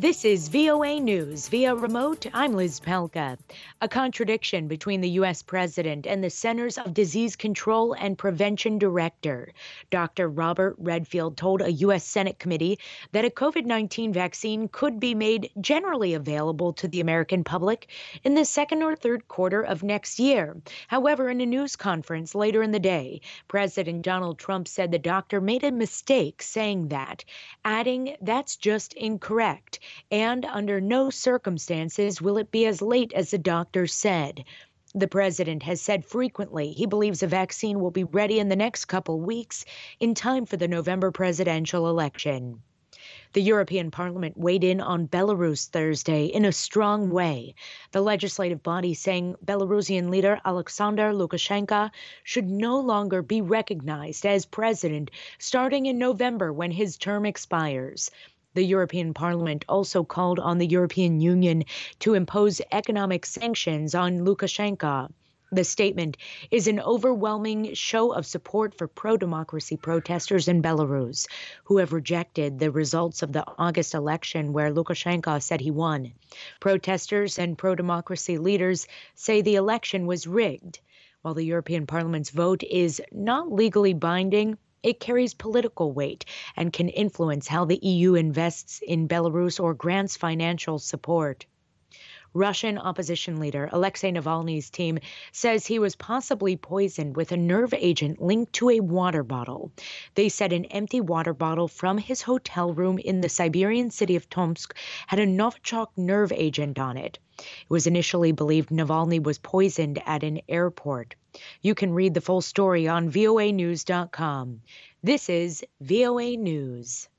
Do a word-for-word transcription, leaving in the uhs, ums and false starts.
This is V O A News via remote. I'm Liz Pelka. A contradiction between the U S president and the Centers of Disease Control and Prevention director. Doctor Robert Redfield told a U S Senate committee that a COVID nineteen vaccine could be made generally available to the American public in the second or third quarter of next year. However, in a news conference later in the day, President Donald Trump said the doctor made a mistake saying that, adding that's just incorrect. And under no circumstances will it be as late as the doctor said. The president has said frequently he believes a vaccine will be ready in the next couple weeks in time for the November presidential election. The European Parliament weighed in on Belarus Thursday in a strong way. The legislative body saying Belarusian leader Alexander Lukashenko should no longer be recognized as president starting in November when his term expires. The European Parliament also called on the European Union to impose economic sanctions on Lukashenko. The statement is an overwhelming show of support for pro-democracy protesters in Belarus, who have rejected the results of the August election where Lukashenko said he won. Protesters and pro-democracy leaders say the election was rigged. While the European Parliament's vote is not legally binding, it carries political weight and can influence how the E U invests in Belarus or grants financial support. Russian opposition leader Alexei Navalny's team says he was possibly poisoned with a nerve agent linked to a water bottle. They said an empty water bottle from his hotel room in the Siberian city of Tomsk had a Novichok nerve agent on it. It was initially believed Navalny was poisoned at an airport. You can read the full story on V O A news dot com. This is V O A News.